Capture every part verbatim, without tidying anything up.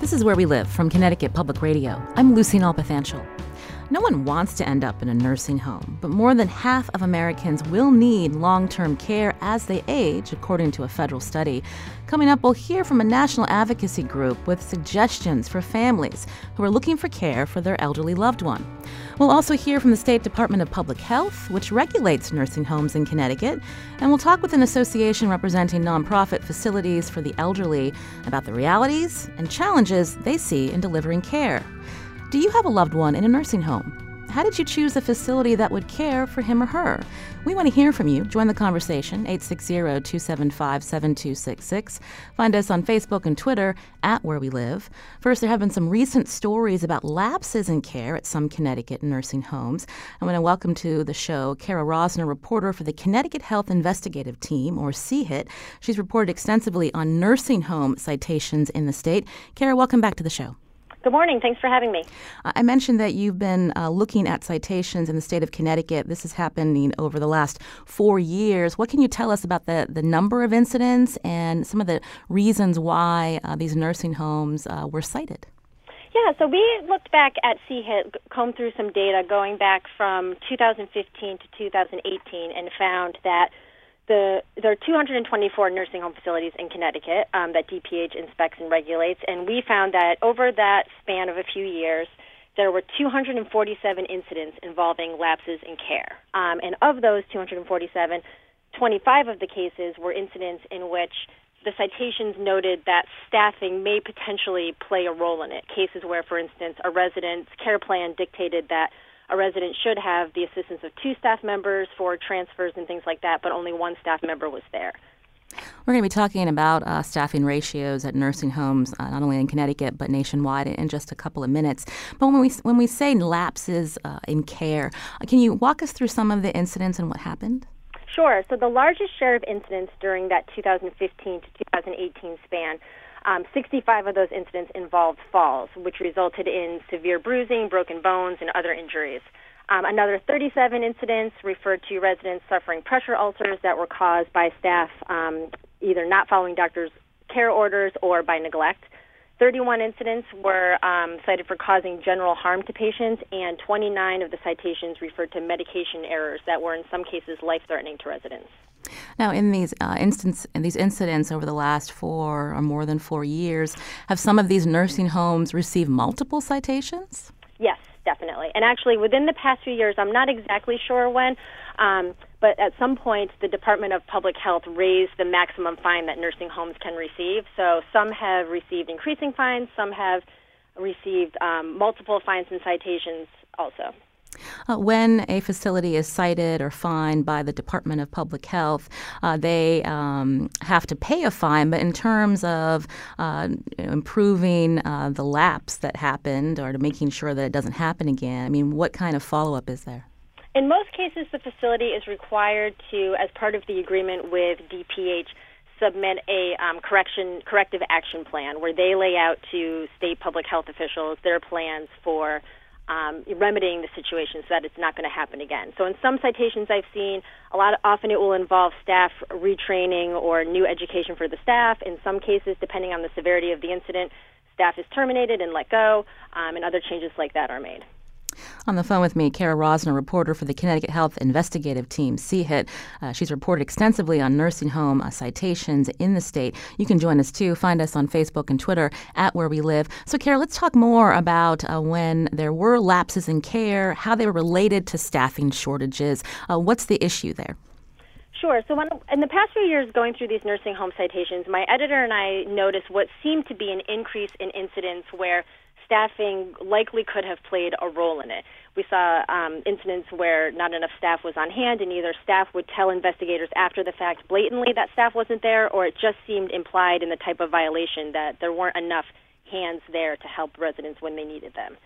This is Where We Live from Connecticut Public Radio. I'm Lucy Nalpathanchel. No one wants to end up in a nursing home, but more than half of Americans will need long-term care as they age, according to a federal study. Coming up, we'll hear from a national advocacy group with suggestions for families who are looking for care for their elderly loved one. We'll also hear from the State Department of Public Health, which regulates nursing homes in Connecticut, and we'll talk with an association representing nonprofit facilities for the elderly about the realities and challenges they see in delivering care. Do you have a loved one in a nursing home? How did you choose a facility that would care for him or her? We want to hear from you. Join the conversation, eight six zero, two seven five, seven two six six. Find us on Facebook and Twitter, at Where We Live. First, there have been some recent stories about lapses in care at some Connecticut nursing homes. I want to welcome to the show Kara Rosner, reporter for the Connecticut Health Investigative Team, or C H I T. She's reported extensively on nursing home citations in the state. Kara, welcome back to the show. Good morning. Thanks for having me. I mentioned that you've been uh, looking at citations in the state of Connecticut. This is happening over the last four years. What can you tell us about the, the number of incidents and some of the reasons why uh, these nursing homes uh, were cited? Yeah, so we looked back at C H I T, combed through some data going back from two thousand fifteen to two thousand eighteen, and found that The, there are two hundred twenty-four nursing home facilities in Connecticut um, that D P H inspects and regulates, and we found that over that span of a few years, there were two hundred forty-seven incidents involving lapses in care. Um, and of those two hundred forty-seven, twenty-five of the cases were incidents in which the citations noted that staffing may potentially play a role in it. Cases where, for instance, a resident's care plan dictated that a resident should have the assistance of two staff members for transfers and things like that, but only one staff member was there. We're going to be talking about uh, staffing ratios at nursing homes, uh, not only in Connecticut but nationwide, in just a couple of minutes. But when we when we say lapses uh, in care, uh, can you walk us through some of the incidents and what happened? Sure. So the largest share of incidents during that two thousand fifteen to two thousand eighteen span, Um, sixty-five of those incidents involved falls, which resulted in severe bruising, broken bones, and other injuries. Um, another thirty-seven incidents referred to residents suffering pressure ulcers that were caused by staff um, either not following doctors' care orders or by neglect. thirty-one incidents were um, cited for causing general harm to patients, and twenty-nine of the citations referred to medication errors that were in some cases life-threatening to residents. Now, in these uh, instance, in these incidents over the last four or more than four years, have some of these nursing homes received multiple citations? Yes, definitely. And actually, within the past few years, I'm not exactly sure when, um, but at some point, the Department of Public Health raised the maximum fine that nursing homes can receive. So some have received increasing fines, some have received um, multiple fines and citations also. Uh, when a facility is cited or fined by the Department of Public Health, uh, they um, have to pay a fine. But in terms of uh, improving uh, the lapse that happened or to making sure that it doesn't happen again, I mean, what kind of follow-up is there? In most cases, the facility is required to, as part of the agreement with D P H, submit a um, correction corrective action plan where they lay out to state public health officials their plans for Um, remedying the situation so that it's not going to happen again. So in some citations I've seen, a lot of, often it will involve staff retraining or new education for the staff. In some cases, depending on the severity of the incident, staff is terminated and let go, um, and other changes like that are made. On the phone with me, Kara Rosner, reporter for the Connecticut Health Investigative Team, C H I T. Uh, she's reported extensively on nursing home uh, citations in the state. You can join us, too. Find us on Facebook and Twitter, at Where We Live. So, Kara, let's talk more about uh, when there were lapses in care, how they were related to staffing shortages. Uh, what's the issue there? Sure. So when, in the past few years going through these nursing home citations, my editor and I noticed what seemed to be an increase in incidents where staffing likely could have played a role in it. We saw um, incidents where not enough staff was on hand, and either staff would tell investigators after the fact blatantly that staff wasn't there, or it just seemed implied in the type of violation that there weren't enough hands there to help residents when they needed them.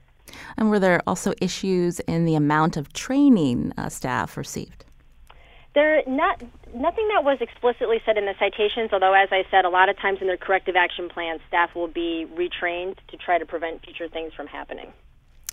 And were there also issues in the amount of training uh, staff received? There not nothing that was explicitly said in the citations, although, as I said, a lot of times in their corrective action plans, staff will be retrained to try to prevent future things from happening.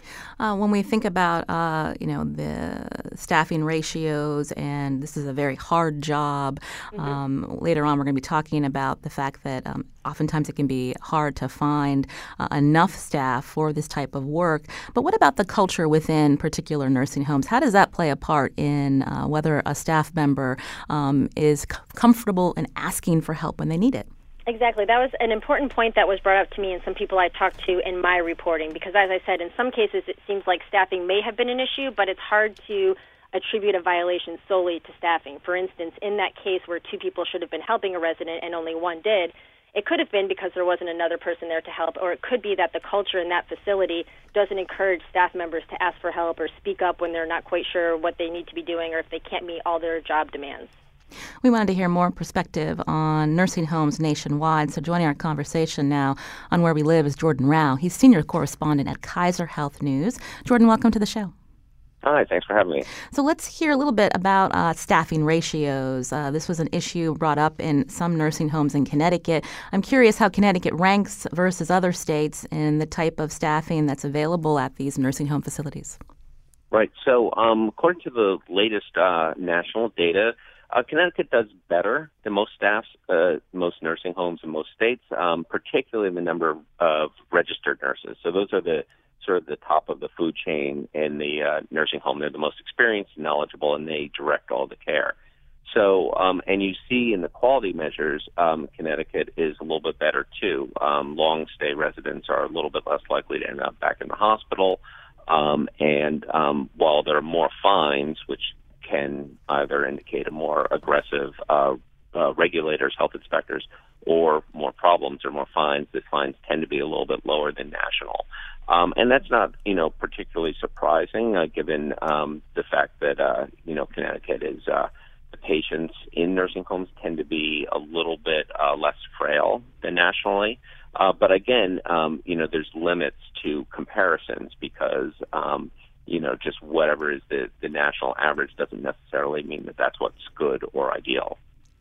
Uh, when we think about, uh, you know, the staffing ratios, and this is a very hard job, Mm-hmm. um, later on we're going to be talking about the fact that um, oftentimes it can be hard to find uh, enough staff for this type of work. But what about the culture within particular nursing homes? How does that play a part in uh, whether a staff member um, is c- comfortable in asking for help when they need it? Exactly. That was an important point that was brought up to me and some people I talked to in my reporting, because as I said, in some cases it seems like staffing may have been an issue, but it's hard to attribute a violation solely to staffing. For instance, in that case where two people should have been helping a resident and only one did, it could have been because there wasn't another person there to help, or it could be that the culture in that facility doesn't encourage staff members to ask for help or speak up when they're not quite sure what they need to be doing or if they can't meet all their job demands. We wanted to hear more perspective on nursing homes nationwide. So joining our conversation now on Where We Live is Jordan Rao. He's senior correspondent at Kaiser Health News. Jordan, welcome to the show. Hi, thanks for having me. So let's hear a little bit about uh, staffing ratios. Uh, this was an issue brought up in some nursing homes in Connecticut. I'm curious how Connecticut ranks versus other states in the type of staffing that's available at these nursing home facilities. Right. So um, according to the latest uh, national data, Uh, Connecticut does better than most staffs, uh, most nursing homes in most states, um, particularly in the number of registered nurses. So those are the sort of the top of the food chain in the uh, nursing home. They're the most experienced and knowledgeable, and they direct all the care. So, um, and you see in the quality measures, um, Connecticut is a little bit better too. Um, long stay residents are a little bit less likely to end up back in the hospital. Um, and um, while there are more fines, which can either indicate a more aggressive uh, uh, regulators, health inspectors, or more problems or more fines. The fines tend to be a little bit lower than national. Um, and that's not, you know, particularly surprising uh, given um, the fact that, uh, you know, Connecticut is, uh, the patients in nursing homes tend to be a little bit uh, less frail than nationally. Uh, but again, um, you know, there's limits to comparisons because, um, you know, just whatever is the, the national average doesn't necessarily mean that that's what's good or ideal.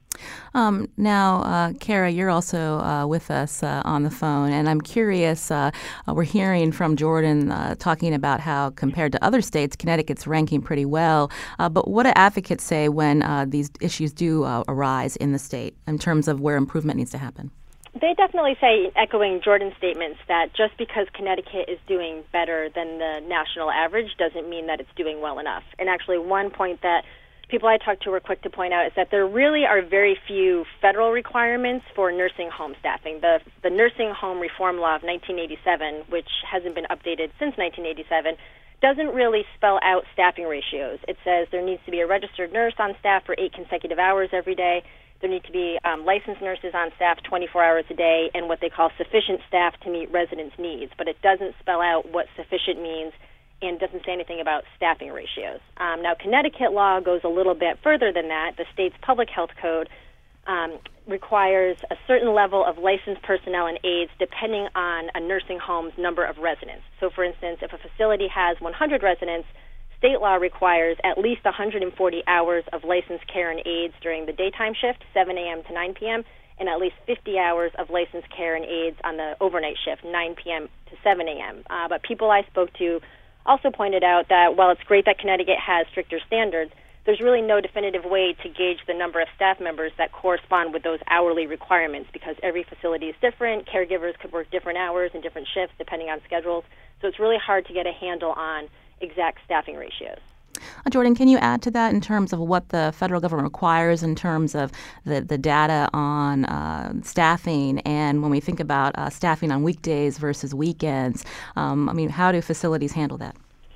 Um, now, uh, Kara, you're also uh, with us uh, on the phone, and I'm curious, uh, uh, we're hearing from Jordan uh, talking about how, compared to other states, Connecticut's ranking pretty well. Uh, but what do advocates say when uh, these issues do uh, arise in the state in terms of where improvement needs to happen? They definitely say, echoing Jordan's statements, that just because Connecticut is doing better than the national average doesn't mean that it's doing well enough. And actually, one point that people I talked to were quick to point out is that there really are very few federal requirements for nursing home staffing. The, the Nursing Home Reform Law of nineteen eighty-seven, which hasn't been updated since nineteen eighty-seven, doesn't really spell out staffing ratios. It says there needs to be a registered nurse on staff for eight consecutive hours every day. There need to be um, licensed nurses on staff twenty-four hours a day, and what they call sufficient staff to meet residents' needs. But it doesn't spell out what sufficient means and doesn't say anything about staffing ratios. Um, now, Connecticut law goes a little bit further than that. The state's public health code um, requires a certain level of licensed personnel and aides depending on a nursing home's number of residents. So, for instance, if a facility has one hundred residents, state law requires at least one hundred forty hours of licensed care and aides during the daytime shift, seven a.m. to nine p.m., and at least fifty hours of licensed care and aides on the overnight shift, nine p.m. to seven a.m. Uh, but people I spoke to also pointed out that while it's great that Connecticut has stricter standards, there's really no definitive way to gauge the number of staff members that correspond with those hourly requirements because every facility is different. Caregivers could work different hours and different shifts depending on schedules. So it's really hard to get a handle on exact staffing ratios. Uh, Jordan, can you add to that in terms of what the federal government requires in terms of the, the data on uh, staffing? And when we think about uh, staffing on weekdays versus weekends, um, I mean, how do facilities handle that?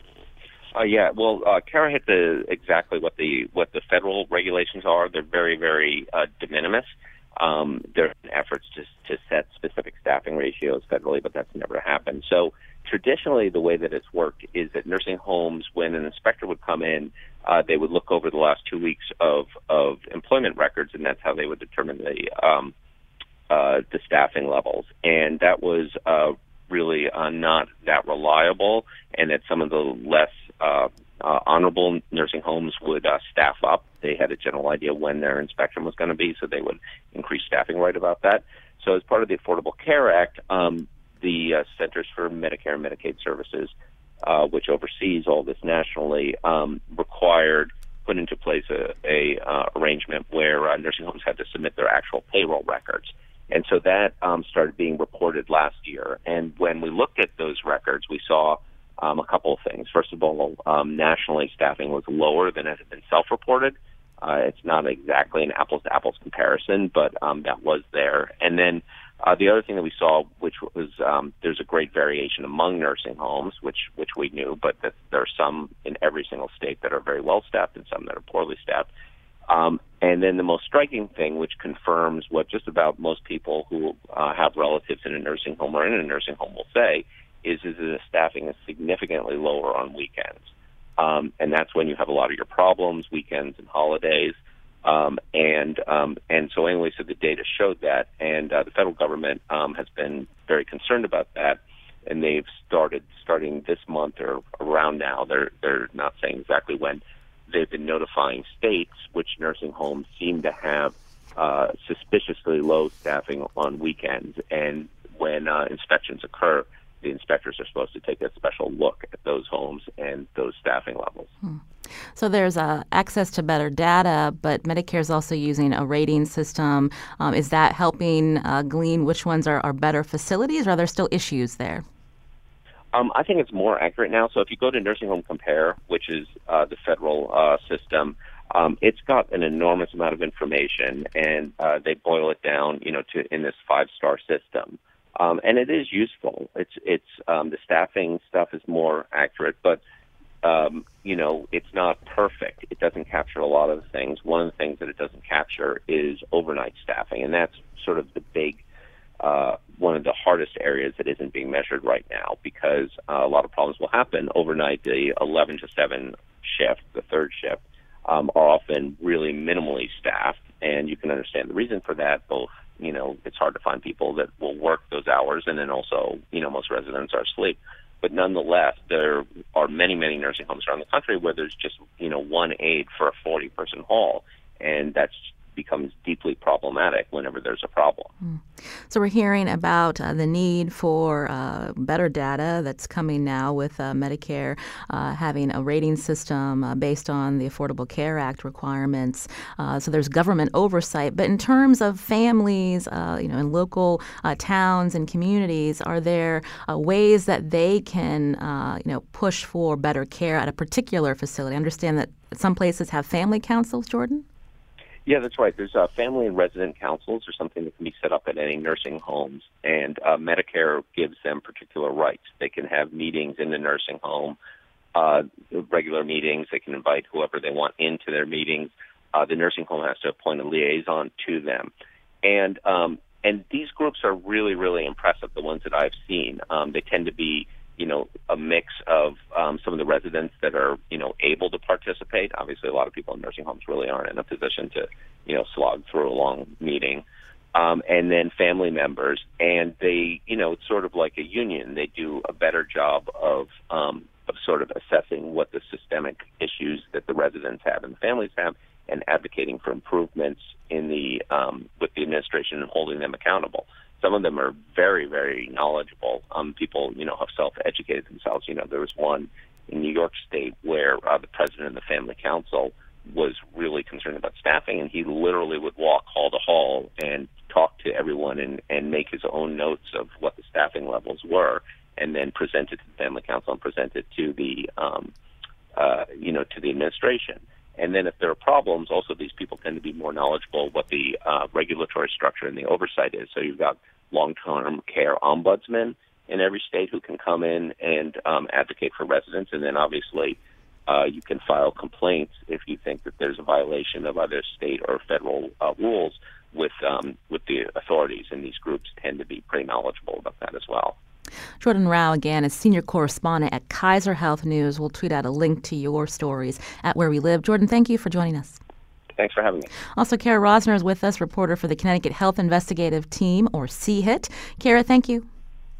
Uh, yeah, well, uh, Kara hit the exactly what the what the federal regulations are. They're very, very uh, de minimis. Um, there are efforts to to set specific staffing ratios federally, but that's never happened. So traditionally, the way that it's worked is that nursing homes, when an inspector would come in, uh, they would look over the last two weeks of, of employment records, and that's how they would determine the um, uh, the staffing levels. And that was uh, really uh, not that reliable, and that some of the less uh, uh, honorable nursing homes would uh, staff up. They had a general idea when their inspection was going to be, so they would increase staffing right about that. So as part of the Affordable Care Act, um, the uh, Centers for Medicare and Medicaid Services uh, which oversees all this nationally, um, required, put into place a, a uh, arrangement where uh, nursing homes had to submit their actual payroll records. And so that um, started being reported last year. And when we looked at those records, we saw um, a couple of things. First of all, um, nationally, staffing was lower than it had been self-reported. Uh, it's not exactly an apples-to-apples comparison, but um, that was there. And then uh, the other thing that we saw, which was um, there's a great variation among nursing homes, which which we knew, but that there are some in every single state that are very well-staffed and some that are poorly staffed. Um, and then the most striking thing, which confirms what just about most people who uh, have relatives in a nursing home or in a nursing home will say, is, is that the staffing is significantly lower on weekends. Um, and that's when you have a lot of your problems, weekends and holidays. Um, and um, and so anyway, so the data showed that, and uh, the federal government um, has been very concerned about that, and they've started, starting this month or around now, they're they're not saying exactly when, they've been notifying states which nursing homes seem to have uh, suspiciously low staffing on weekends, and when uh, inspections occur, the inspectors are supposed to take a special look at those homes and those staffing levels. Hmm. So there's uh, access to better data, but Medicare is also using a rating system. Um, is that helping uh, glean which ones are, are better facilities, or are there still issues there? Um, I think it's more accurate now. So if you go to Nursing Home Compare, which is uh, the federal uh, system, um, it's got an enormous amount of information, and uh, they boil it down, you know, to in this five-star system. Um, and it is useful. It's it's um, the staffing stuff is more accurate, but um, you know it's not perfect. It doesn't capture a lot of the things. One of the things that it doesn't capture is overnight staffing, and that's sort of the big uh, one of the hardest areas that isn't being measured right now, because uh, a lot of problems will happen overnight. The eleven to seven shift, the third shift, um, are often really minimally staffed, and you can understand the reason for that. Both, you know, it's hard to find people that will work those hours, and then also, you know, most residents are asleep. But nonetheless, there are many, many nursing homes around the country where there's just, you know, one aide for a forty-person hall, and that's becomes deeply problematic whenever there's a problem. Mm. So we're hearing about uh, the need for uh, better data that's coming now with uh, Medicare uh, having a rating system uh, based on the Affordable Care Act requirements. Uh, so there's government oversight. But in terms of families, uh, you know, in local uh, towns and communities, are there uh, ways that they can, uh, you know, push for better care at a particular facility? I understand that some places have family councils, Jordan? Yeah, that's right. There's uh, family and resident councils or something that can be set up at any nursing homes, and uh, Medicare gives them particular rights. They can have meetings in the nursing home, uh, regular meetings. They can invite whoever they want into their meetings. Uh, the nursing home has to appoint a liaison to them. And um, and these groups are really, really impressive, the ones that I've seen. Um, they tend to be, you know, a mix of um, some of the residents that are, you know, able to participate. Obviously, a lot of people in nursing homes really aren't in a position to, you know, slog through a long meeting. Um, and then family members. And they, you know, it's sort of like a union. They do a better job of, um, of sort of assessing what the systemic issues that the residents have and the families have, and advocating for improvements in the um, with the administration and holding them accountable. Some of them are very, very knowledgeable. Um, people, you know, have self-educated themselves. You know, there was one in New York State where uh, the president of the family council was really concerned about staffing, and he literally would walk hall to hall and talk to everyone and, and make his own notes of what the staffing levels were, and then present it to the family council and present it to the, um, uh, you know, to the administration. And then if there are problems, also these people tend to be more knowledgeable what the uh, regulatory structure and the oversight is. So you've got long-term care ombudsmen in every state who can come in and um, advocate for residents. And then obviously uh, you can file complaints if you think that there's a violation of either state or federal uh, rules with um, with the authorities. And these groups tend to be pretty knowledgeable about that as well. Jordan Rao, again, is senior correspondent at Kaiser Health News. We'll tweet out a link to your stories at Where We Live. Jordan, thank you for joining us. Thanks for having me. Also, Kara Rosner is with us, reporter for the Connecticut Health Investigative Team, or C HIT. Kara, thank you.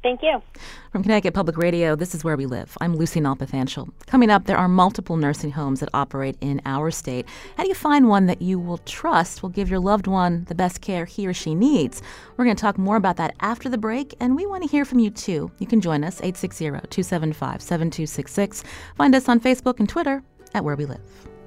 Thank you. From Connecticut Public Radio, this is Where We Live. I'm Lucy Nalpathanchel. Coming up, there are multiple nursing homes that operate in our state. How do you find one that you will trust will give your loved one the best care he or she needs? We're going to talk more about that after the break, and we want to hear from you, too. You can join us, eight six zero, two seven five, seven two six six. Find us on Facebook and Twitter at Where We Live.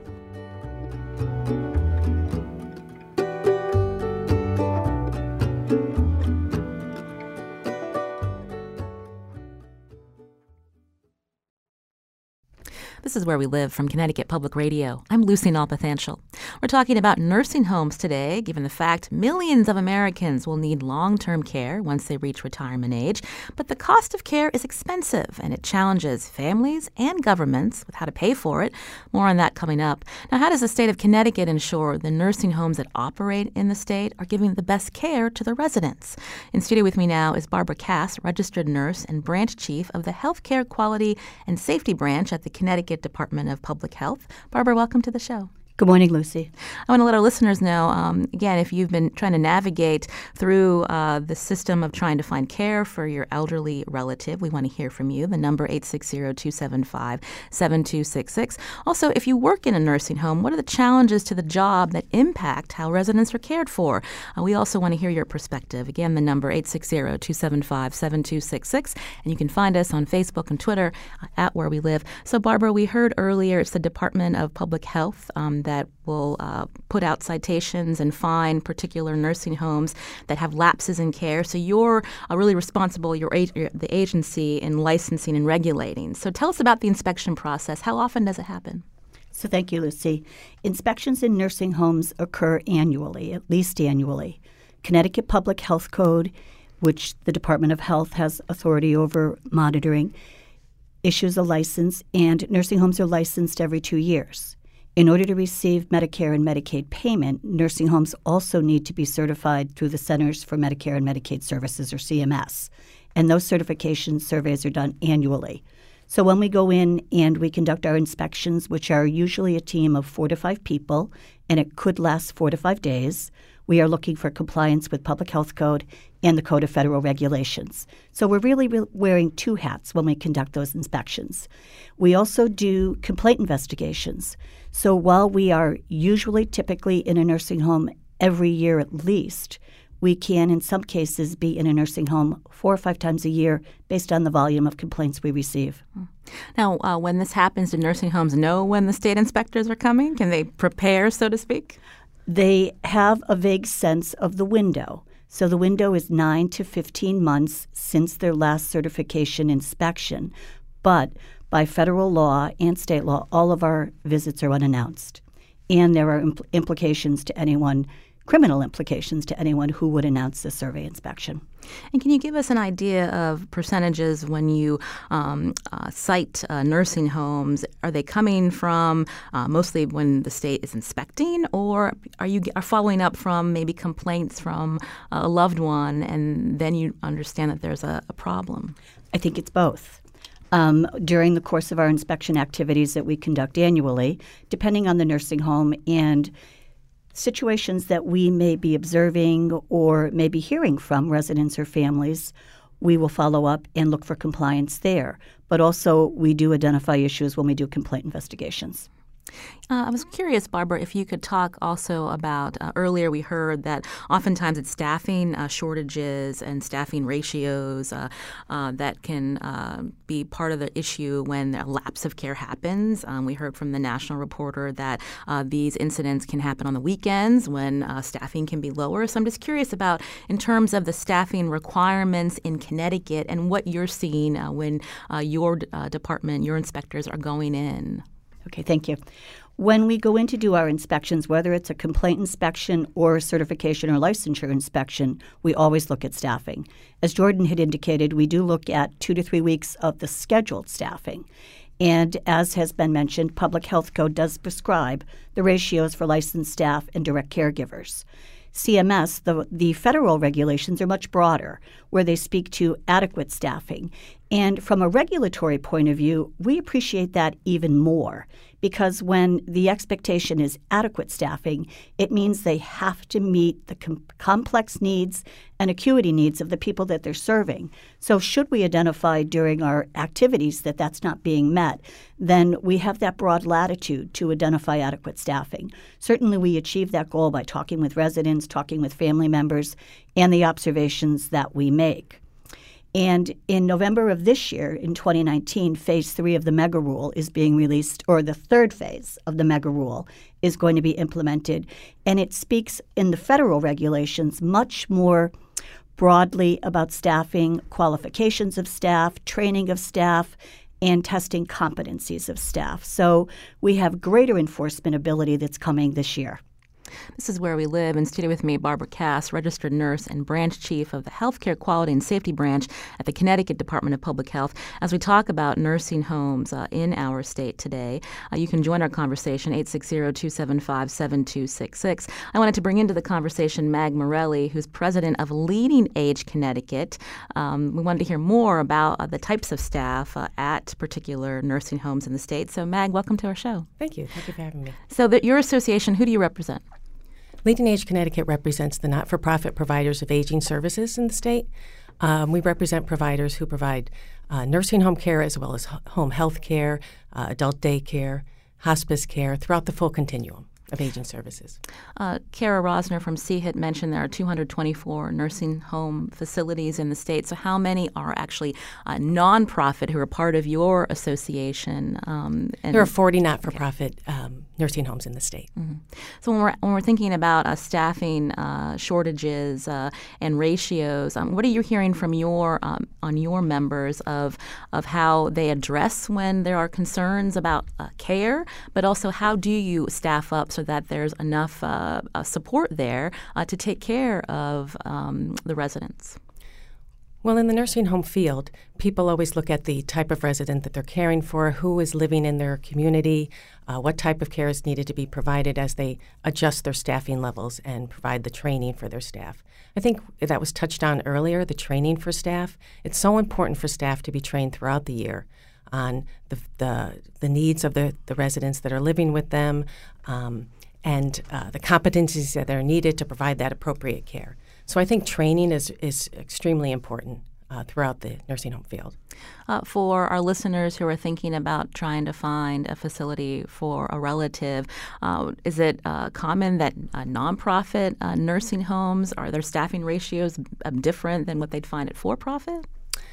This is Where We Live from Connecticut Public Radio. I'm Lucy Nalpathanchel. We're talking about nursing homes today, given the fact millions of Americans will need long-term care once they reach retirement age. But the cost of care is expensive, and it challenges families and governments with how to pay for it. More on that coming up. Now, how does the state of Connecticut ensure the nursing homes that operate in the state are giving the best care to the residents? In studio with me now is Barbara Cass, registered nurse and branch chief of the Healthcare Quality and Safety Branch at the Connecticut Department of Public Health. Barbara, welcome to the show. Good morning, Lucy. I want to let our listeners know, um, again, if you've been trying to navigate through uh, the system of trying to find care for your elderly relative, we want to hear from you. The number eight six zero, two seven five, seven two six six. Also, if you work in a nursing home, what are the challenges to the job that impact how residents are cared for? Uh, we also want to hear your perspective. Again, the number eight six zero, two seven five, seven two six six. And you can find us on Facebook and Twitter uh, at Where We Live. So, Barbara, we heard earlier it's the Department of Public Health um, that will uh, put out citations and fine particular nursing homes that have lapses in care. So you're uh, really responsible, you're, you're the agency in licensing and regulating. So tell us about the inspection process. How often does it happen? So thank you, Lucy. Inspections in nursing homes occur annually, at least annually. Connecticut Public Health Code, which the Department of Health has authority over monitoring, issues a license, and nursing homes are licensed every two years. In order to receive Medicare and Medicaid payment, nursing homes also need to be certified through the Centers for Medicare and Medicaid Services, or C M S. And those certification surveys are done annually. So when we go in and we conduct our inspections, which are usually a team of four to five people, and it could last four to five days, we are looking for compliance with Public Health Code and the Code of Federal Regulations. So we're really re- wearing two hats when we conduct those inspections. We also do complaint investigations. So while we are usually typically in a nursing home every year at least, we can in some cases be in a nursing home four or five times a year based on the volume of complaints we receive. Now, uh, when this happens, do nursing homes know when the state inspectors are coming? Can they prepare, so to speak? They have a vague sense of the window. So the window is nine to fifteen months since their last certification inspection. But by federal law and state law, all of our visits are unannounced. And there are impl- implications to anyone, criminal implications to anyone who would announce a survey inspection. And can you give us an idea of percentages when you um, uh, cite uh, nursing homes? Are they coming from uh, mostly when the state is inspecting, or are you are following up from maybe complaints from a loved one, and then you understand that there's a, a problem? I think it's both. Um, during the course of our inspection activities that we conduct annually, depending on the nursing home and situations that we may be observing or may be hearing from residents or families, we will follow up and look for compliance there. But also we do identify issues when we do complaint investigations. Uh, I was curious, Barbara, if you could talk also about, uh, earlier we heard that oftentimes it's staffing uh, shortages and staffing ratios uh, uh, that can uh, be part of the issue when a lapse of care happens. Um, we heard from the National Reporter that uh, these incidents can happen on the weekends when uh, staffing can be lower. So I'm just curious about, in terms of the staffing requirements in Connecticut and what you're seeing uh, when uh, your uh, department, your inspectors are going in. Okay, thank you. When we go in to do our inspections, whether it's a complaint inspection or a certification or licensure inspection, we always look at staffing. As Jordan had indicated, we do look at two to three weeks of the scheduled staffing. And as has been mentioned, Public Health Code does prescribe the ratios for licensed staff and direct caregivers. C M S, the, the federal regulations are much broader, where they speak to adequate staffing. And from a regulatory point of view, we appreciate that even more because when the expectation is adequate staffing, it means they have to meet the com- complex needs and acuity needs of the people that they're serving. So should we identify during our activities that that's not being met, then we have that broad latitude to identify adequate staffing. Certainly we achieve that goal by talking with residents, talking with family members, and the observations that we make. And in November of this year, in twenty nineteen, phase three of the mega rule is being released, or the third phase of the mega rule is going to be implemented. And it speaks in the federal regulations much more broadly about staffing, qualifications of staff, training of staff, and testing competencies of staff. So we have greater enforcement ability that's coming this year. This is Where We Live. In studio with me, Barbara Cass, registered nurse and branch chief of the Healthcare Quality and Safety Branch at the Connecticut Department of Public Health. As we talk about nursing homes uh, in our state today, uh, you can join our conversation, eight six zero, two seven five, seven two six six. I wanted to bring into the conversation Mag Morelli, who's president of Leading Age Connecticut. Um, we wanted to hear more about uh, the types of staff uh, at particular nursing homes in the state. So, Mag, welcome to our show. Thank you. Thank you for having me. So, that your association, who do you represent? Leading Age Connecticut represents the not-for-profit providers of aging services in the state. Um, we represent providers who provide uh, nursing home care as well as home health care, uh, adult day care, hospice care throughout the full continuum of aging services. Uh, Kara Rosner from C H I T mentioned there are two hundred twenty-four nursing home facilities in the state. So how many are actually uh, nonprofit who are part of your association? Um, and there are forty not-for-profit okay. um, nursing homes in the state. Mm-hmm. So when we're when we're thinking about uh, staffing uh, shortages uh, and ratios, um, what are you hearing from your um, on your members of of how they address when there are concerns about uh, care, but also how do you staff up so that there's enough uh, uh, support there uh, to take care of um, the residents? Well, in the nursing home field, people always look at the type of resident that they're caring for, who is living in their community, uh, what type of care is needed to be provided as they adjust their staffing levels and provide the training for their staff. I think that was touched on earlier, the training for staff. It's so important for staff to be trained throughout the year on the the, the needs of the, the residents that are living with them um, and uh, the competencies that are needed to provide that appropriate care. So I think training is, is extremely important uh, throughout the nursing home field. Uh, for our listeners who are thinking about trying to find a facility for a relative, uh, is it uh, common that uh, nonprofit uh, nursing homes, are their staffing ratios different than what they'd find at for-profit?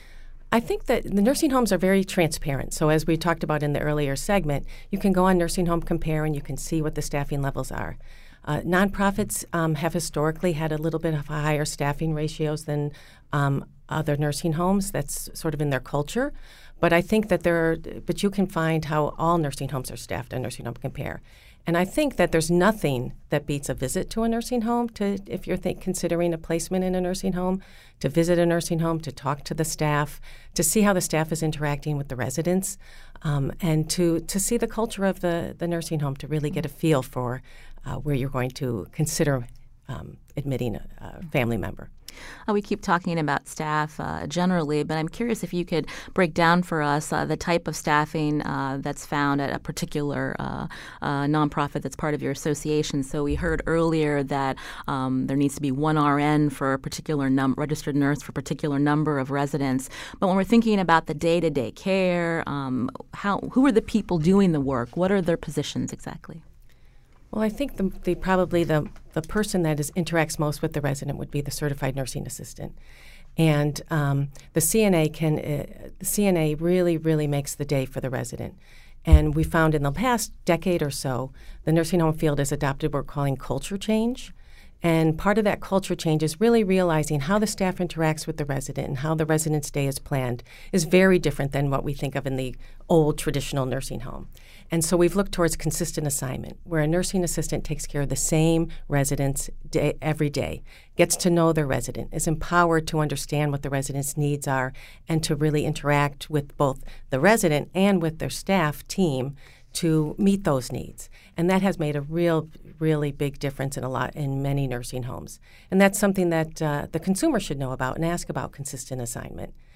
I think that the nursing homes are very transparent. So as we talked about in the earlier segment, you can go on Nursing Home Compare and you can see what the staffing levels are. Uh, nonprofits um, have historically had a little bit of higher staffing ratios than um, other nursing homes. That's sort of in their culture. But I think that there are, but you can find how all nursing homes are staffed on Nursing Home Compare. And I think that there's nothing that beats a visit to a nursing home, to if you're think, considering a placement in a nursing home, to visit a nursing home, to talk to the staff, to see how the staff is interacting with the residents, um, and to, to see the culture of the, the nursing home, to really get a feel for uh, where you're going to consider um, admitting a, a family member. Uh, we keep talking about staff uh, generally, but I'm curious if you could break down for us uh, the type of staffing uh, that's found at a particular uh, uh, nonprofit that's part of your association. So we heard earlier that um, there needs to be one R N for a particular num- registered nurse for a particular number of residents. But when we're thinking about the day-to-day care, um, how who are the people doing the work? What are their positions exactly? Well, I think the, the probably the, the person that is interacts most with the resident would be the certified nursing assistant, and um, the C N A can uh, the C N A really really makes the day for the resident. And we found in the past decade or so, the nursing home field has adopted what we're calling culture change. And part of that culture change is really realizing how the staff interacts with the resident and how the resident's day is planned is very different than what we think of in the old traditional nursing home. And so we've looked towards consistent assignment, where a nursing assistant takes care of the same residents day, every day, gets to know their resident, is empowered to understand what the resident's needs are, and to really interact with both the resident and with their staff team to meet those needs. And that has made a real, really big difference in a lot in many nursing homes. And that's something that uh, the consumer should know about and ask about consistent assignment.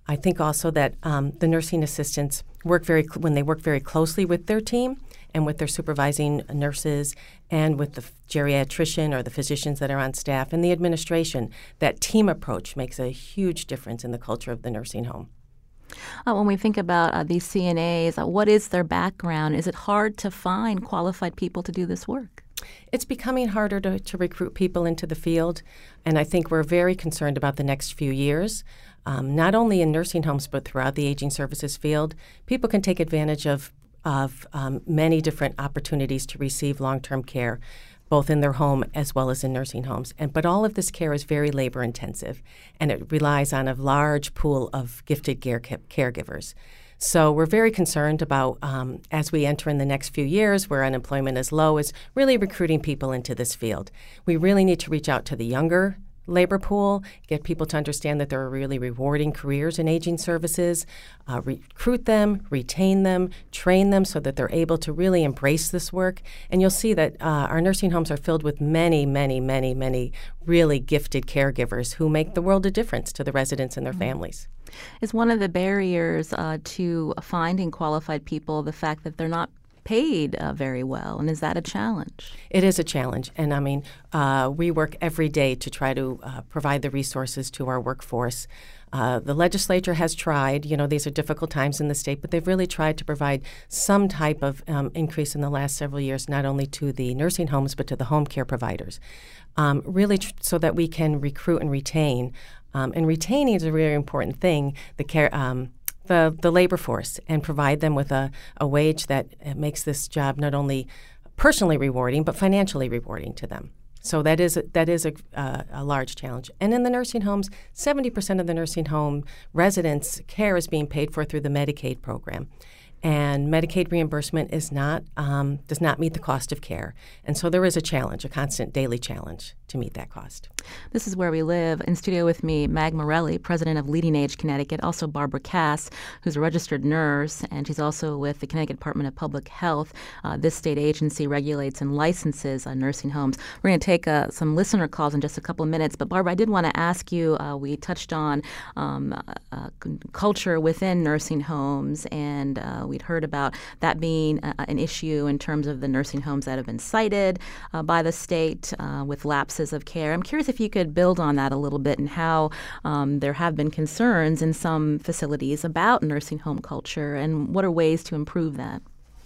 I think also that um, the nursing assistants work very cl- when they work very closely with their team and with their supervising nurses and with the geriatrician or the physicians that are on staff and the administration. That team approach makes a huge difference in the culture of the nursing home. Uh, when we think about uh, these C N As, uh, what is their background? Is it hard to find qualified people to do this work? It's becoming harder to, to recruit people into the field, and I think we're very concerned about the next few years. Um, not only in nursing homes, but throughout the aging services field, people can take advantage of, of um, many different opportunities to receive long-term care, both in their home as well as in nursing homes. And but all of this care is very labor-intensive, and it relies on a large pool of gifted care, caregivers. So we're very concerned about, um, as we enter in the next few years where unemployment is low, is really recruiting people into this field. We really need to reach out to the younger labor pool, get people to understand that there are really rewarding careers in aging services, uh, recruit them, retain them, train them so that they're able to really embrace this work. And you'll see that uh, our nursing homes are filled with many, many, many, many really gifted caregivers who make the world a difference to the residents and their mm-hmm. families. Is one of the barriers uh, to finding qualified people the fact that they're not paid uh, very well, and is that a challenge? It is a challenge, and I mean, uh, we work every day to try to uh, provide the resources to our workforce. Uh, the legislature has tried, you know, these are difficult times in the state, but they've really tried to provide some type of um, increase in the last several years, not only to the nursing homes, but to the home care providers, um, really tr- so that we can recruit and retain. Um, and retaining is a really important thing, the care um, The, the labor force, and provide them with a, a wage that makes this job not only personally rewarding but financially rewarding to them. So that is a, that is a, uh, a large challenge. And in the nursing homes, seventy percent of the nursing home residents' care is being paid for through the Medicaid program. And Medicaid reimbursement is not um, does not meet the cost of care. And so there is a challenge, a constant daily challenge to meet that cost. This is Where We Live. In studio with me, Mag Morelli, president of Leading Age Connecticut, also Barbara Cass, who's a registered nurse, and she's also with the Connecticut Department of Public Health. Uh, this state agency regulates and licenses uh, nursing homes. We're going to take uh, some listener calls in just a couple of minutes, but Barbara, I did want to ask you, uh, we touched on um, uh, culture within nursing homes, and uh, we'd heard about that being uh, an issue in terms of the nursing homes that have been cited uh, by the state uh, with lapses of care. I'm curious if you could build on that a little bit and how um, there have been concerns in some facilities about nursing home culture, and what are ways to improve that?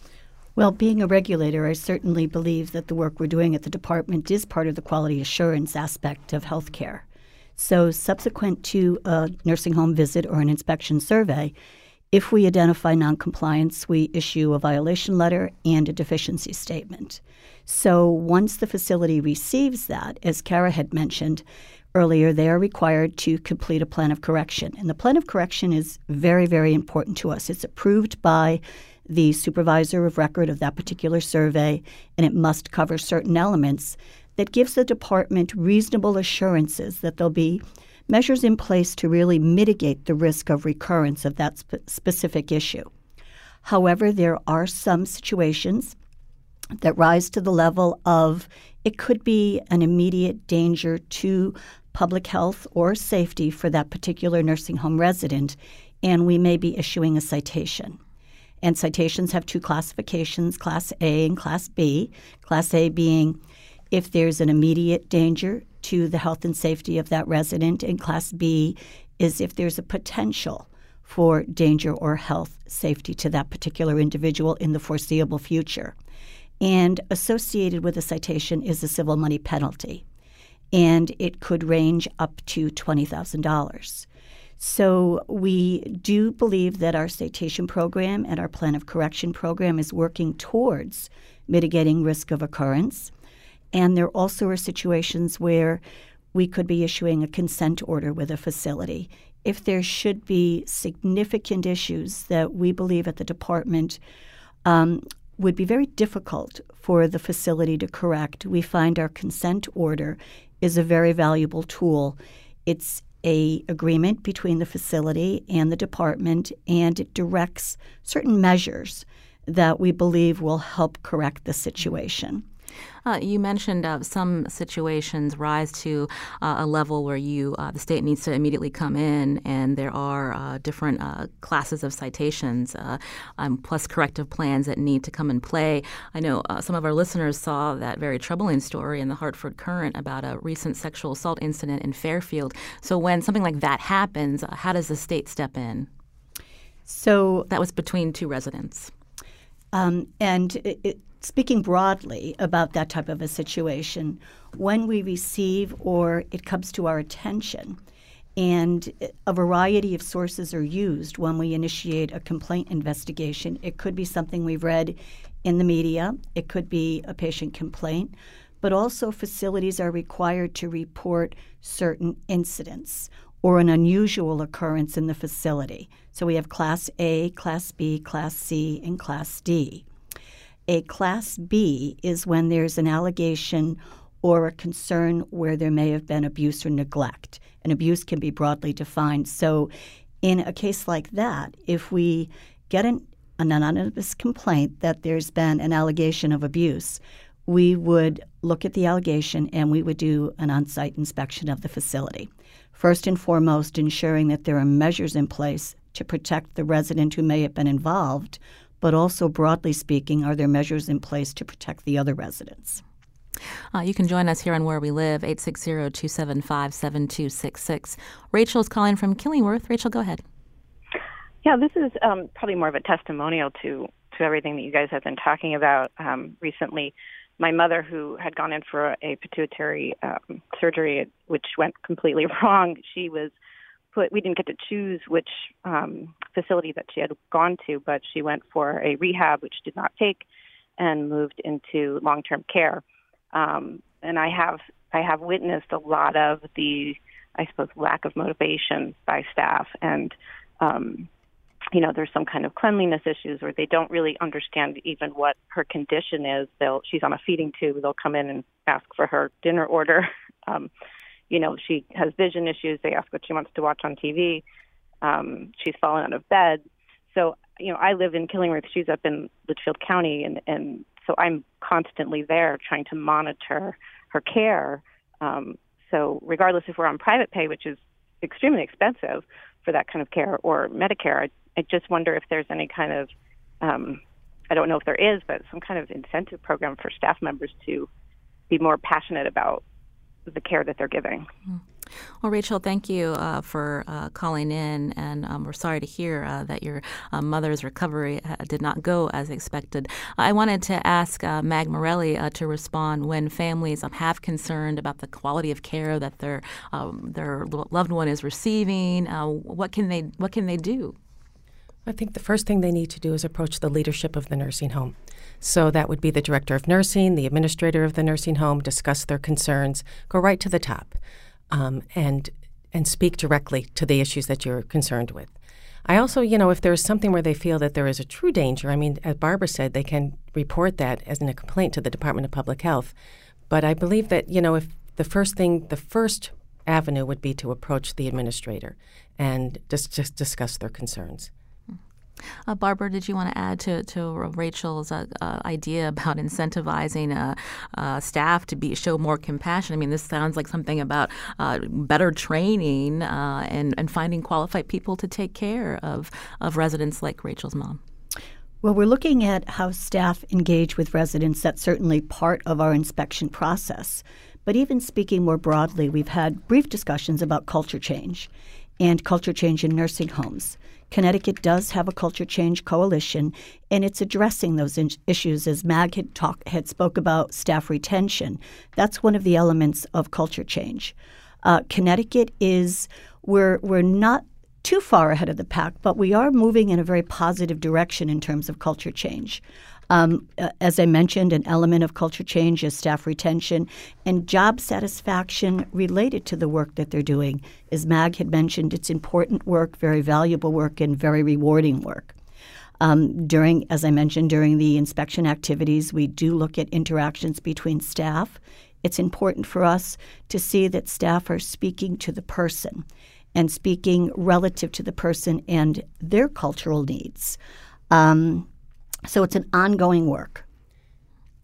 Well, being a regulator, I certainly believe that the work we're doing at the department is part of the quality assurance aspect of healthcare. So subsequent to a nursing home visit or an inspection survey, if we identify noncompliance, we issue a violation letter and a deficiency statement. So once the facility receives that, as Kara had mentioned earlier, they are required to complete a plan of correction. And the plan of correction is very, very important to us. It's approved by the supervisor of record of that particular survey, and it must cover certain elements that gives the department reasonable assurances that there'll be measures in place to really mitigate the risk of recurrence of that spe- specific issue. However, there are some situations that rise to the level of it could be an immediate danger to public health or safety for that particular nursing home resident, and we may be issuing a citation. And citations have two classifications, Class A and Class B. Class A being if there's an immediate danger to the health and safety of that resident, and Class B is if there's a potential for danger or health safety to that particular individual in the foreseeable future. And associated with a citation is a civil money penalty, and it could range up to twenty thousand dollars. So we do believe that our citation program and our plan of correction program is working towards mitigating risk of occurrence. And there also are situations where we could be issuing a consent order with a facility if there should be significant issues that we believe at the department um, would be very difficult for the facility to correct. We find our consent order is a very valuable tool. It's a agreement between the facility and the department, and it directs certain measures that we believe will help correct the situation. Uh, you mentioned uh, some situations rise to uh, a level where you uh, the state needs to immediately come in, and there are uh, different uh, classes of citations uh, um, plus corrective plans that need to come in play. I know uh, some of our listeners saw that very troubling story in the Hartford Courant about a recent sexual assault incident in Fairfield. So when something like that happens, uh, how does the state step in? So that was between two residents. Um, and it, it, speaking broadly about that type of a situation, when we receive or it comes to our attention, and a variety of sources are used when we initiate a complaint investigation. It could be something we've read in the media. It could be a patient complaint. But also facilities are required to report certain incidents or an unusual occurrence in the facility. So we have Class A, Class B, Class C, and Class D. A Class B is when there's an allegation or a concern where there may have been abuse or neglect. And abuse can be broadly defined. So in a case like that, if we get an, an anonymous complaint that there's been an allegation of abuse, we would look at the allegation and we would do an on-site inspection of the facility. First and foremost, ensuring that there are measures in place to protect the resident who may have been involved, but also, broadly speaking, are there measures in place to protect the other residents? Uh, you can join us here on Where We Live, eight six zero, two seven five, seven two six six. Rachel's calling from Killingworth. Rachel, go ahead. Yeah, this is um, probably more of a testimonial to, to everything that you guys have been talking about um, recently. My mother, who had gone in for a pituitary um, surgery, which went completely wrong, she was put, we didn't get to choose which um, facility that she had gone to, but she went for a rehab, which did not take, and moved into long-term care. Um, and I have, I have witnessed a lot of the, I suppose, lack of motivation by staff. And, um, you know, there's some kind of cleanliness issues, or they don't really understand even what her condition is. They'll, she's on a feeding tube. They'll come in and ask for her dinner order. Um, you know, she has vision issues. They ask what she wants to watch on T V. Um, she's fallen out of bed. So, you know, I live in Killingworth. She's up in Litchfield County, and, and so I'm constantly there trying to monitor her care. Um, so regardless if we're on private pay, which is extremely expensive for that kind of care, or Medicare, I, I just wonder if there's any kind of, um, I don't know if there is, but some kind of incentive program for staff members to be more passionate about the care that they're giving. Well, Rachel, thank you uh, for uh, calling in, and um, we're sorry to hear uh, that your uh, mother's recovery uh, did not go as expected. I wanted to ask uh, Mag Morelli uh, to respond when families um, have concerned about the quality of care that their um, their loved one is receiving. Uh, what can they what can they do? I think the first thing they need to do is approach the leadership of the nursing home. So that would be the director of nursing, the administrator of the nursing home, discuss their concerns, go right to the top, um, and and speak directly to the issues that you're concerned with. I also, you know, if there is something where they feel that there is a true danger, I mean, as Barbara said, they can report that as in a complaint to the Department of Public Health. But I believe that, you know, if the first thing, the first avenue would be to approach the administrator and just, just discuss their concerns. Uh, Barbara, did you want to add to, to Rachel's uh, uh, idea about incentivizing uh, uh, staff to be show more compassion? I mean, this sounds like something about uh, better training uh, and, and finding qualified people to take care of, of residents like Rachel's mom. Well, we're looking at how staff engage with residents. That's certainly part of our inspection process. But even speaking more broadly, we've had brief discussions about culture change and culture change in nursing homes. Connecticut does have a culture change coalition, and it's addressing those in- issues. As Mag had talk, had spoke about staff retention, that's one of the elements of culture change. Uh, Connecticut is we're we're not too far ahead of the pack, but we are moving in a very positive direction in terms of culture change. Um, as I mentioned, an element of culture change is staff retention and job satisfaction related to the work that they're doing. As Mag had mentioned, it's important work, very valuable work, and very rewarding work. Um, during, as I mentioned, during the inspection activities, we do look at interactions between staff. It's important for us to see that staff are speaking to the person and speaking relative to the person and their cultural needs. Um, So it's an ongoing work.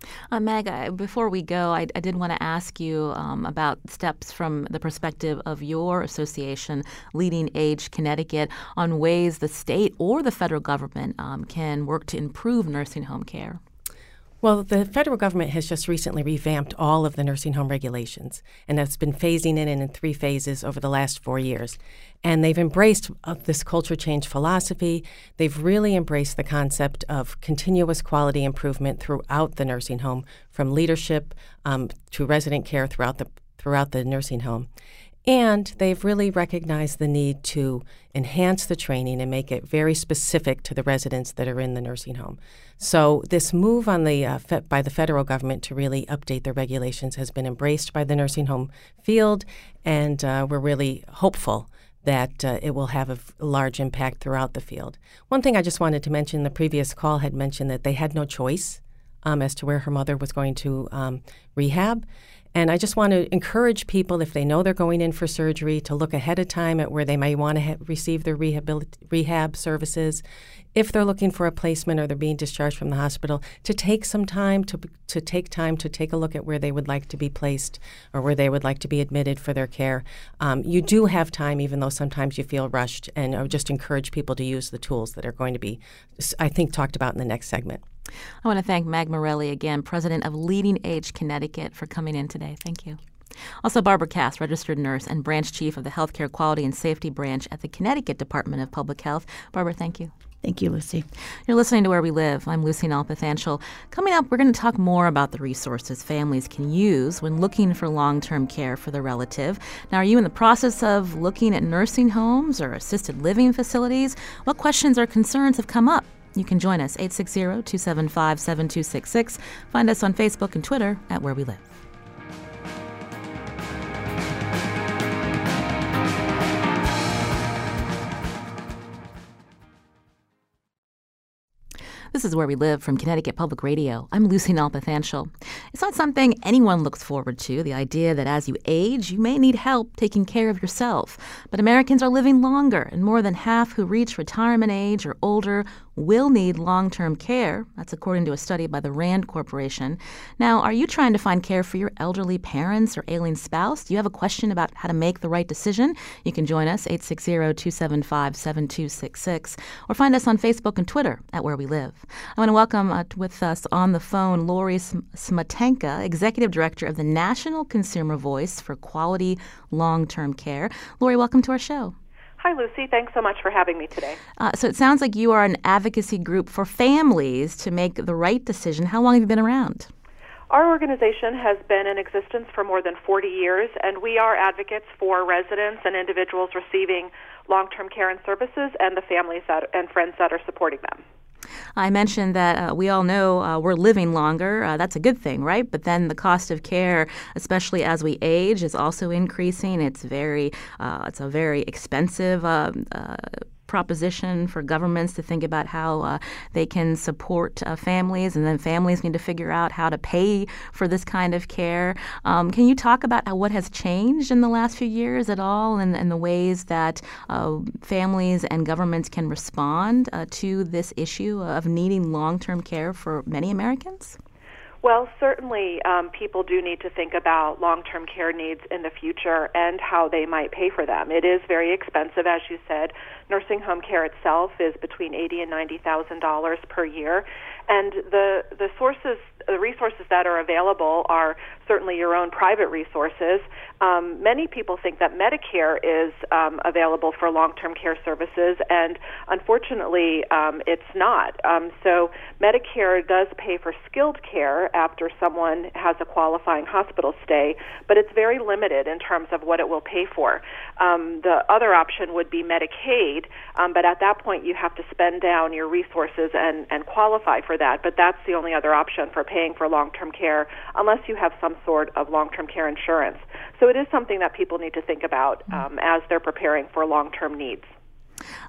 Uh, Meg, I, before we go, I, I did want to ask you um, about steps from the perspective of your association, Leading Age Connecticut, on ways the state or the federal government um, can work to improve nursing home care. Well, the federal government has just recently revamped all of the nursing home regulations, and that's been phasing in in three phases over the last four years. And they've embraced uh, this culture change philosophy. They've really embraced the concept of continuous quality improvement throughout the nursing home, from leadership um, to resident care throughout the throughout the nursing home. And they've really recognized the need to enhance the training and make it very specific to the residents that are in the nursing home. So this move on the uh, fe- by the federal government to really update their regulations has been embraced by the nursing home field, and uh, we're really hopeful that uh, it will have a, f- a large impact throughout the field. One thing I just wanted to mention, the previous call had mentioned that they had no choice um, as to where her mother was going to um, rehab. And I just want to encourage people, if they know they're going in for surgery, to look ahead of time at where they may want to ha- receive their rehab, rehab services. If they're looking for a placement or they're being discharged from the hospital, to take some time to to take time to take a look at where they would like to be placed or where they would like to be admitted for their care. Um, you do have time, even though sometimes you feel rushed. And I would just encourage people to use the tools that are going to be, I think, talked about in the next segment. I want to thank Meg Morelli again, president of Leading Age Connecticut, for coming in today. Thank you. Also, Barbara Cass, registered nurse and branch chief of the Healthcare Quality and Safety Branch at the Connecticut Department of Public Health. Barbara, thank you. Thank you, Lucy. You're listening to Where We Live. I'm Lucy Nalpathanchel. Coming up, we're going to talk more about the resources families can use when looking for long-term care for their relative. Now, are you in the process of looking at nursing homes or assisted living facilities? What questions or concerns have come up? You can join us, eight six zero, two seven five, seven two six six. Find us on Facebook and Twitter at Where We Live. This is Where We Live from Connecticut Public Radio. I'm Lucy Nalpathanchel. It's not something anyone looks forward to, the idea that as you age, you may need help taking care of yourself. But Americans are living longer, and more than half who reach retirement age or older will need long-term care. That's according to a study by the RAND Corporation. Now, are you trying to find care for your elderly parents or ailing spouse? Do you have a question about how to make the right decision? You can join us, eight six zero, two seven five, seven two six six, or find us on Facebook and Twitter at Where We Live. I want to welcome uh, with us on the phone Lori Smetanka, Executive Director of the National Consumer Voice for Quality Long-Term Care. Lori, welcome to our show. Hi, Lucy. Thanks so much for having me today. Uh, so it sounds like you are an advocacy group for families to make the right decision. How long have you been around? Our organization has been in existence for more than forty years, and we are advocates for residents and individuals receiving long-term care and services and the families that, and friends that are supporting them. I mentioned that uh, we all know uh, we're living longer. Uh, that's a good thing, right? But then the cost of care, especially as we age, is also increasing. It's very, uh, it's a very expensive uh, uh, proposition for governments to think about how uh, they can support uh, families, and then families need to figure out how to pay for this kind of care. Um, can you talk about how, what has changed in the last few years at all, and, and the ways that uh, families and governments can respond uh, to this issue of needing long-term care for many Americans? Well, certainly um, people do need to think about long-term care needs in the future and how they might pay for them. It is very expensive, as you said. Nursing home care itself is between eighty thousand dollars and ninety thousand dollars per year. And the, the sources, the resources that are available are certainly your own private resources. Um, many people think that Medicare is um, available for long-term care services, and unfortunately, um, it's not. Um, so Medicare does pay for skilled care after someone has a qualifying hospital stay, but it's very limited in terms of what it will pay for. Um, the other option would be Medicaid, um, but at that point, you have to spend down your resources and, and qualify for that. But that's the only other option for paying for long-term care, unless you have some sort of long-term care insurance. So it is something that people need to think about um, as they're preparing for long-term needs.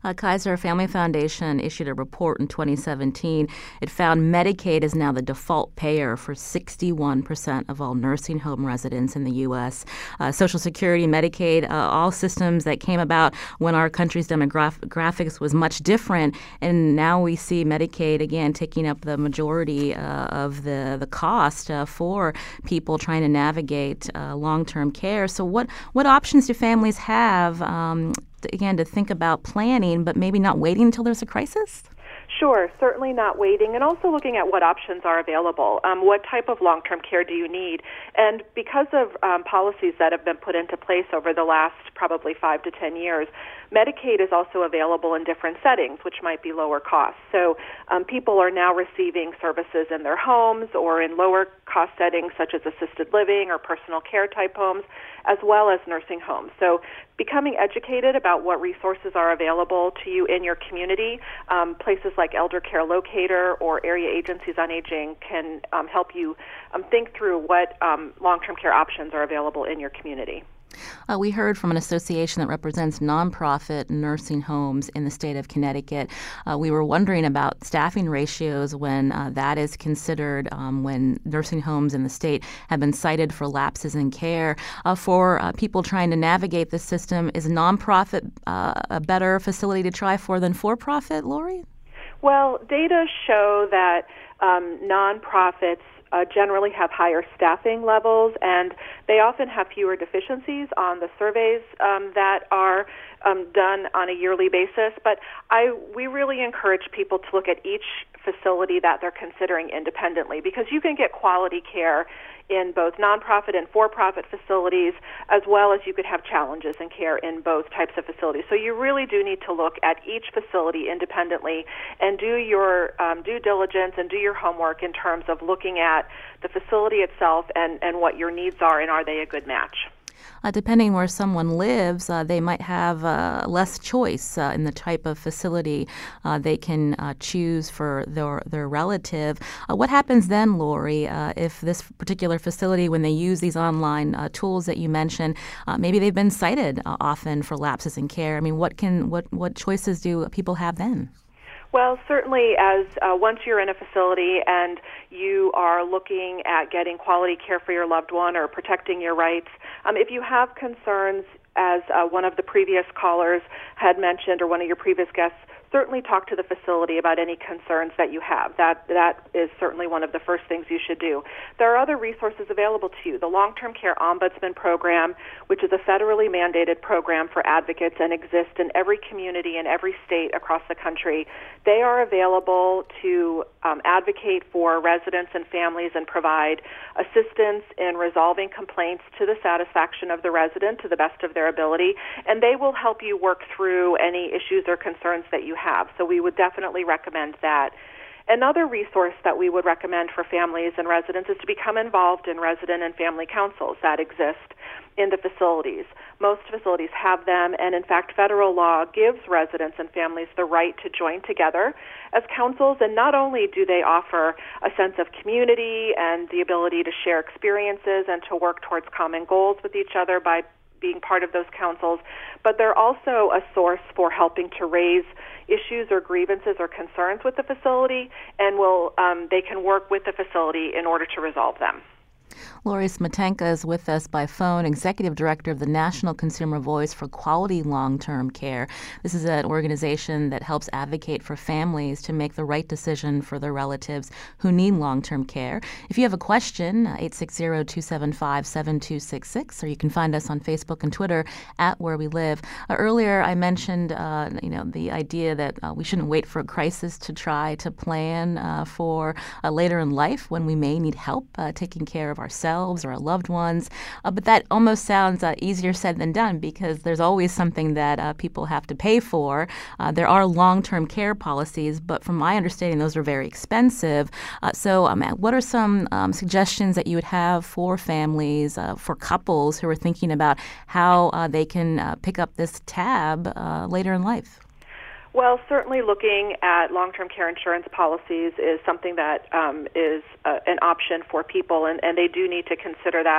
Uh, Kaiser Family Foundation issued a report in twenty seventeen. It found Medicaid is now the default payer for sixty-one percent of all nursing home residents in the U S. Uh, Social Security, Medicaid, uh, all systems that came about when our country's demographics was much different, and now we see Medicaid again taking up the majority uh, of the the cost uh, for people trying to navigate uh, long-term care. So, what what options do families have? Um, again, to think about planning, but maybe not waiting until there's a crisis? Sure, certainly not waiting, and also looking at what options are available. Um, what type of long-term care do you need? And because of um, policies that have been put into place over the last probably five to ten years, Medicaid is also available in different settings, which might be lower cost. So um, people are now receiving services in their homes or in lower cost settings such as assisted living or personal care type homes, as well as nursing homes. So becoming educated about what resources are available to you in your community, um, places like Elder Care Locator or area agencies on aging can um, help you um, think through what um, long-term care options are available in your community. Uh, we heard from an association that represents nonprofit nursing homes in the state of Connecticut. Uh, we were wondering about staffing ratios when uh, that is considered, um, when nursing homes in the state have been cited for lapses in care. Uh, for uh, people trying to navigate the system, is nonprofit uh, a better facility to try for than for-profit, Lori? Well, data show that um, nonprofits Uh, generally have higher staffing levels, and they often have fewer deficiencies on the surveys um, that are um, done on a yearly basis. But I, we really encourage people to look at each facility that they're considering independently, because you can get quality care in both nonprofit and for-profit facilities, as well as you could have challenges in care in both types of facilities. So you really do need to look at each facility independently and do your um, due diligence and do your homework in terms of looking at the facility itself and, and what your needs are, and are they a good match. Uh, depending where someone lives, uh, they might have uh, less choice uh, in the type of facility uh, they can uh, choose for their their relative. Uh, what happens then, Lori, uh, if this particular facility, when they use these online uh, tools that you mentioned, uh, maybe they've been cited uh, often for lapses in care? I mean, what can what what choices do people have then? Well, certainly as uh, once you're in a facility and you are looking at getting quality care for your loved one or protecting your rights, um, if you have concerns, as uh, one of the previous callers had mentioned, or one of your previous guests, certainly talk to the facility about any concerns that you have. That that is certainly one of the first things you should do. There are other resources available to you. The Long-Term Care Ombudsman Program, which is a federally mandated program for advocates and exists in every community in every state across the country. They are available to um, advocate for residents and families and provide assistance in resolving complaints to the satisfaction of the resident to the best of their ability, and they will help you work through any issues or concerns that you have. So we would definitely recommend that. Another resource that we would recommend for families and residents is to become involved in resident and family councils that exist in the facilities. Most facilities have them, and in fact, federal law gives residents and families the right to join together as councils, and not only do they offer a sense of community and the ability to share experiences and to work towards common goals with each other by being part of those councils, but they're also a source for helping to raise issues or grievances or concerns with the facility, and will um, they can work with the facility in order to resolve them. Lori Smetanka is with us by phone, Executive Director of the National Consumer Voice for Quality Long-Term Care. This is an organization that helps advocate for families to make the right decision for their relatives who need long-term care. If you have a question, eight six zero, two seven five, seven two six six, or you can find us on Facebook and Twitter at Where We Live. Uh, earlier, I mentioned uh, you know, the idea that uh, we shouldn't wait for a crisis to try to plan uh, for uh, later in life when we may need help uh, taking care of ourselves or our loved ones. Uh, but that almost sounds uh, easier said than done, because there's always something that uh, people have to pay for. Uh, there are long-term care policies, but from my understanding, those are very expensive. Uh, so um, what are some um, suggestions that you would have for families, uh, for couples who are thinking about how uh, they can uh, pick up this tab uh, later in life? Well, certainly looking at long-term care insurance policies is something that um, is uh, an option for people, and, and they do need to consider that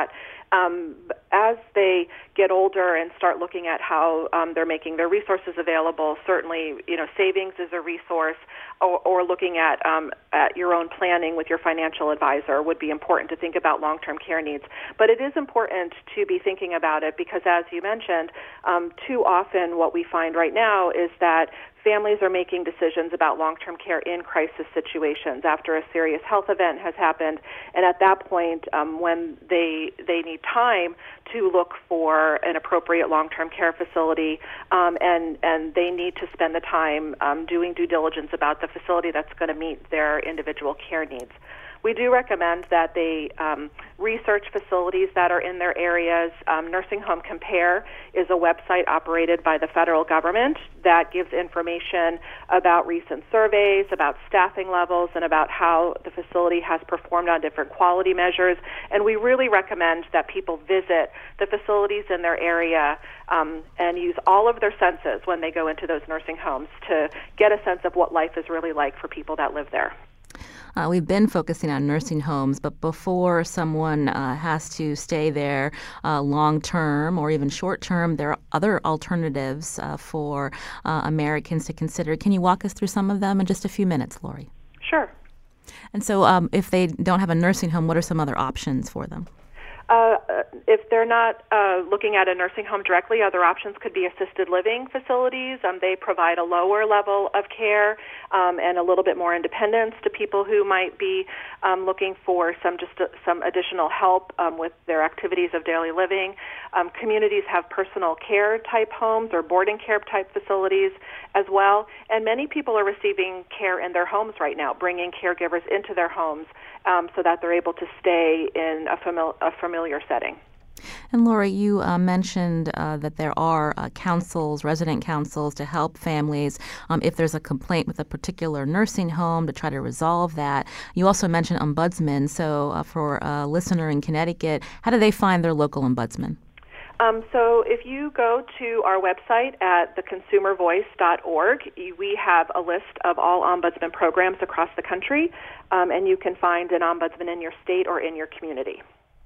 um, as they get older and start looking at how um, they're making their resources available, certainly, you know, savings is a resource, or, or looking at um, at your own planning with your financial advisor would be important to think about long-term care needs. But it is important to be thinking about it because, as you mentioned, um, too often what we find right now is that families are making decisions about long-term care in crisis situations after a serious health event has happened, and at that point, um, when they they need time to look for an appropriate long-term care facility, um, and and they need to spend the time um, doing due diligence about the facility that's going to meet their individual care needs. We do recommend that they um, research facilities that are in their areas. Um, Nursing Home Compare is a website operated by the federal government that gives information about recent surveys, about staffing levels, and about how the facility has performed on different quality measures. And we really recommend that people visit the facilities in their area um, and use all of their senses when they go into those nursing homes to get a sense of what life is really like for people that live there. Uh, we've been focusing on nursing homes, but before someone uh, has to stay there uh, long-term or even short-term, there are other alternatives uh, for uh, Americans to consider. Can you walk us through some of them in just a few minutes, Lori? Sure. And so um, if they don't have a nursing home, what are some other options for them? Uh, if they're not uh, looking at a nursing home directly, other options could be assisted living facilities. Um, they provide a lower level of care um, and a little bit more independence to people who might be um, looking for some just uh, some additional help um, with their activities of daily living. Um, communities have personal care type homes or boarding care type facilities as well, and many people are receiving care in their homes right now, bringing caregivers into their homes um, so that they're able to stay in a, famil- a familiar setting. And Lori, you uh, mentioned uh, that there are uh, councils, resident councils, to help families um, if there's a complaint with a particular nursing home to try to resolve that. You also mentioned ombudsmen. So uh, for a listener in Connecticut, how do they find their local ombudsman? Um, so if you go to our website at the consumer voice dot org, we have a list of all ombudsman programs across the country, um, and you can find an ombudsman in your state or in your community.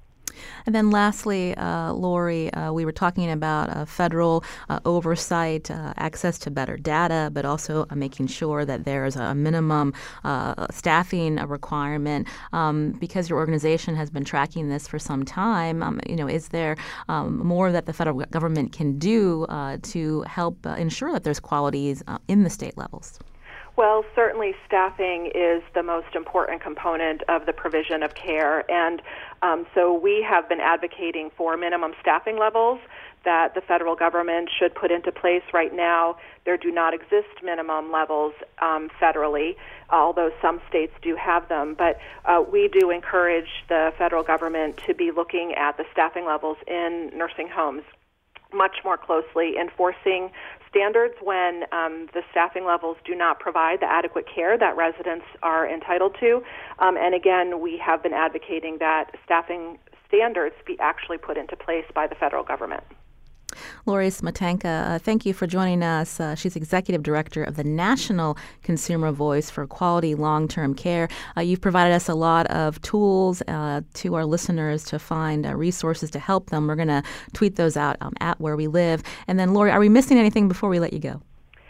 And then lastly, uh, Lori, uh, we were talking about uh, federal uh, oversight, uh, access to better data, but also uh, making sure that there's a minimum uh, staffing requirement. Um, because your organization has been tracking this for some time, um, you know, is there um, more that the federal government can do uh, to help uh, ensure that there's qualities uh, in the state levels? Well, certainly staffing is the most important component of the provision of care, and um, so we have been advocating for minimum staffing levels that the federal government should put into place. Right now, there do not exist minimum levels um, federally, although some states do have them. But uh, we do encourage the federal government to be looking at the staffing levels in nursing homes much more closely, enforcing standards when um, the staffing levels do not provide the adequate care that residents are entitled to. Um, and again, we have been advocating that staffing standards be actually put into place by the federal government. Lori Smetanka, uh, thank you for joining us. Uh, she's Executive Director of the National Consumer Voice for Quality Long-Term Care. Uh, you've provided us a lot of tools uh, to our listeners to find uh, resources to help them. We're going to tweet those out um, at Where We Live. And then, Lori, are we missing anything before we let you go?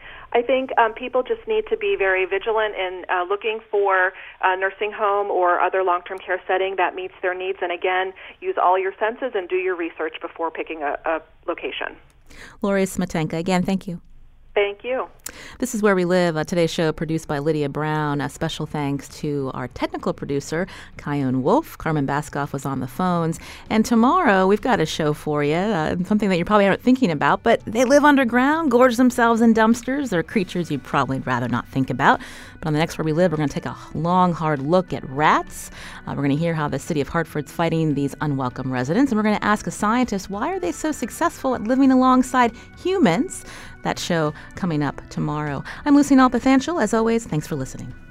I think um, people just need to be very vigilant in uh, looking for a nursing home or other long-term care setting that meets their needs. And again, use all your senses and do your research before picking a, a location. Lori Smetanka, again, thank you. Thank you. This is Where We Live, uh, today's show produced by Lydia Brown. A special thanks to our technical producer, Kyone Wolf. Carmen Baskoff was on the phones. And tomorrow, we've got a show for you, uh, something that you probably aren't thinking about, but they live underground, gorge themselves in dumpsters. They're creatures you'd probably rather not think about. But on the next Where We Live, we're going to take a long, hard look at rats. Uh, we're going to hear how the city of Hartford's fighting these unwelcome residents. And we're going to ask a scientist, why are they so successful at living alongside humans? That show coming up tomorrow. I'm Lucy Nalpathanchel. As always, thanks for listening.